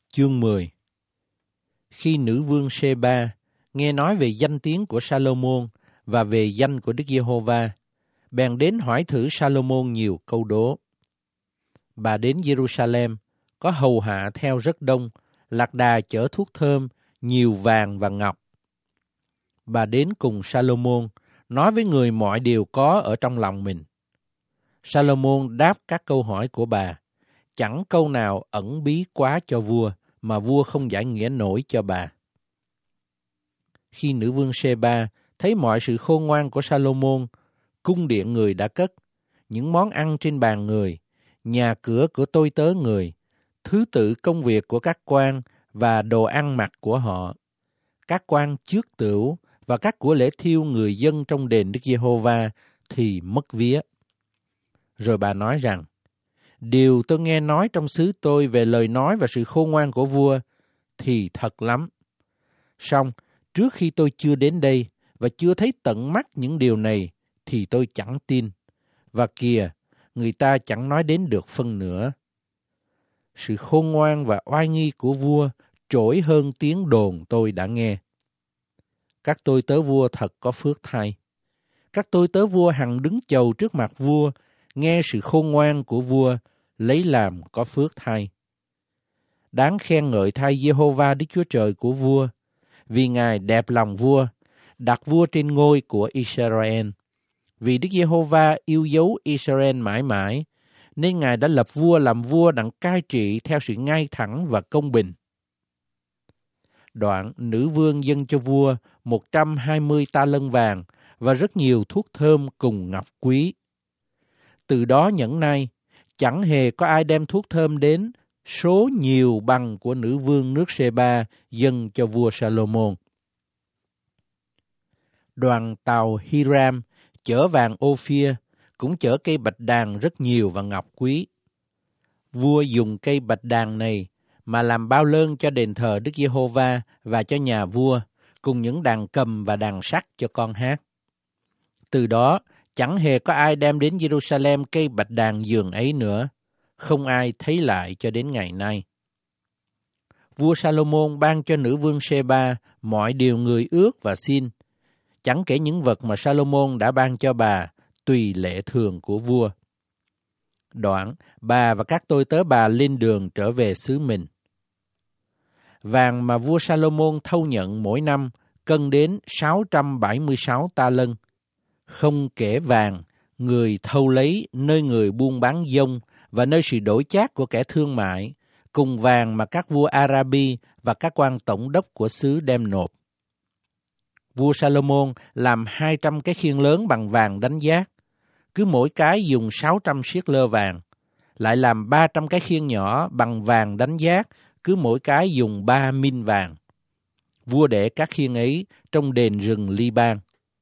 Chương 10. Khi nữ vương Sê-ba nghe nói về danh tiếng của Sa-lô-môn và về danh của Đức Giê-hô-va, bèn đến hỏi thử Sa-lô-môn nhiều câu đố. Bà đến Giê-ru-sa-lem, có hầu hạ theo rất đông, lạc đà chở thuốc thơm, nhiều vàng và ngọc. Bà đến cùng Sa-lô-môn, nói với người mọi điều có ở trong lòng mình. Sa-lô-môn đáp các câu hỏi của bà, chẳng câu nào ẩn bí quá cho vua, mà vua không giải nghĩa nổi cho bà. Khi nữ vương Sê-ba thấy mọi sự khôn ngoan của Sa-lô-môn, cung điện người đã cất, những món ăn trên bàn người, nhà cửa của tôi tớ người, thứ tự công việc của các quan và đồ ăn mặc của họ, các quan trước tửu và các của lễ thiêu người dân trong đền Đức Giê-hô-va thì mất vía. Rồi bà nói rằng, điều tôi nghe nói trong xứ tôi về lời nói và sự khôn ngoan của vua thì thật lắm. Song, trước khi tôi chưa đến đây và chưa thấy tận mắt những điều này thì tôi chẳng tin. Và kìa, người ta chẳng nói đến được phân nửa. Sự khôn ngoan và oai nghi của vua trỗi hơn tiếng đồn tôi đã nghe. Các tôi tớ vua thật có phước thay. Các tôi tớ vua hằng đứng chầu trước mặt vua, nghe sự khôn ngoan của vua, lấy làm có phước thay. Đáng khen ngợi thay Giê-hô-va Đức Chúa Trời của vua, vì Ngài đẹp lòng vua, đặt vua trên ngôi của Israel. Vì Đức Giê-hô-va yêu dấu Israel mãi mãi, nên Ngài đã lập vua làm vua đặng cai trị theo sự ngay thẳng và công bình. Đoạn nữ vương dâng cho vua 120 ta lân vàng và rất nhiều thuốc thơm cùng ngọc quý. Từ đó nhẫn nay, chẳng hề có ai đem thuốc thơm đến số nhiều bằng của nữ vương nước Sê-ba dâng cho vua Sa-lô-môn. Đoàn tàu Hiram chở vàng Ô-phia, cũng chở cây bạch đàn rất nhiều và ngọc quý. Vua dùng cây bạch đàn này mà làm bao lơn cho đền thờ Đức Giê-hô-va và cho nhà vua, cùng những đàn cầm và đàn sắt cho con hát. Từ đó, chẳng hề có ai đem đến Giê-ru-sa-lem cây bạch đàn dường ấy nữa, không ai thấy lại cho đến ngày nay. Vua Sa-lô-môn ban cho nữ vương Sê-ba mọi điều người ước và xin, chẳng kể những vật mà Sa-lô-môn đã ban cho bà, tùy lệ thường của vua. Đoạn, bà và các tôi tớ bà lên đường trở về xứ mình. Vàng mà vua Sa-lô-môn thâu nhận mỗi năm cân đến 676 ta lân. Không kể vàng, người thâu lấy nơi người buôn bán dông và nơi sự đổi chác của kẻ thương mại, cùng vàng mà các vua Arabi và các quan tổng đốc của xứ đem nộp. Vua Sa-lô-môn làm 200 cái khiên lớn bằng vàng đánh giác, cứ mỗi cái dùng 600 siết lơ vàng, lại làm 300 cái khiên nhỏ bằng vàng đánh giác, cứ mỗi cái dùng 3 min vàng. Vua để các khiên ấy trong đền rừng Li-ban.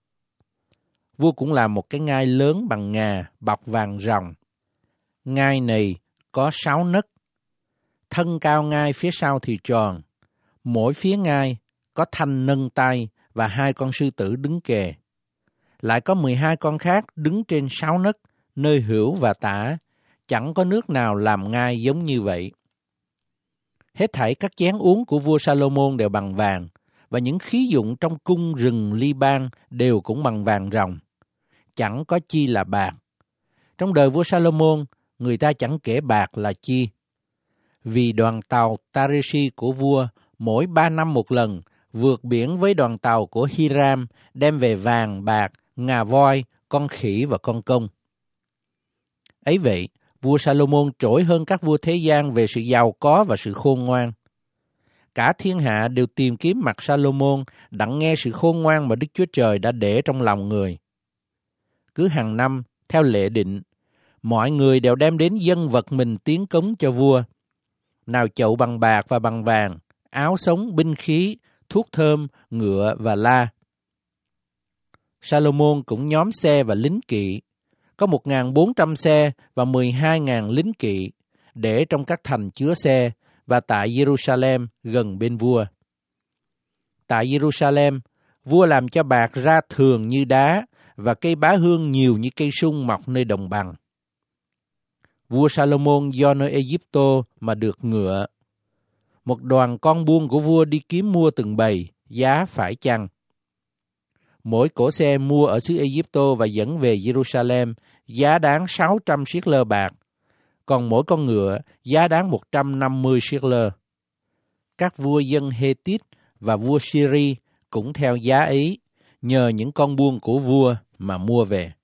Vua cũng làm một cái ngai lớn bằng ngà bọc vàng ròng. Ngai này có 6 nấc, thân cao ngai phía sau thì tròn, mỗi phía ngai có thanh nâng tay và 2 con sư tử đứng kề. Lại có 12 con khác đứng trên 6 nấc, nơi hữu và tả, chẳng có nước nào làm ngai giống như vậy. Hết thảy các chén uống của vua Sa-lô-môn đều bằng vàng, và những khí dụng trong cung rừng Li-ban đều cũng bằng vàng ròng. Chẳng có chi là bạc. Trong đời vua Sa-lô-môn, người ta chẳng kể bạc là chi. Vì đoàn tàu Tareshi của vua mỗi 3 năm một lần vượt biển với đoàn tàu của Hiram đem về vàng, bạc, ngà voi, con khỉ và con công. Ấy vậy, vua Sa-lô-môn trỗi hơn các vua thế gian về sự giàu có và sự khôn ngoan. Cả thiên hạ đều tìm kiếm mặt Sa-lô-môn đặng nghe sự khôn ngoan mà Đức Chúa Trời đã để trong lòng người. Cứ hàng năm, theo lệ định, mọi người đều đem đến dâng vật mình tiến cống cho vua. Nào chậu bằng bạc và bằng vàng, áo sống, binh khí, thuốc thơm, ngựa và la. Sa-lô-môn cũng nhóm xe và lính kỵ, có 1.400 xe và 12.000 lính kỵ, để trong các thành chứa xe và tại Giê-ru-sa-lem gần bên vua. Tại Giê-ru-sa-lem, vua làm cho bạc ra thường như đá và cây bá hương nhiều như cây sung mọc nơi đồng bằng. Vua Sa-lô-môn do nơi Ê-díp-tô mà được ngựa. một đoàn con buôn của vua đi kiếm mua từng bầy, giá phải chăng. Mỗi cỗ xe mua ở xứ Ai-Cập và dẫn về Jerusalem giá đáng 600 siết lơ bạc, còn mỗi con ngựa giá đáng 150 siết lơ. Các vua dân Hethit và vua Syri cũng theo giá ấy, nhờ những con buôn của vua mà mua về.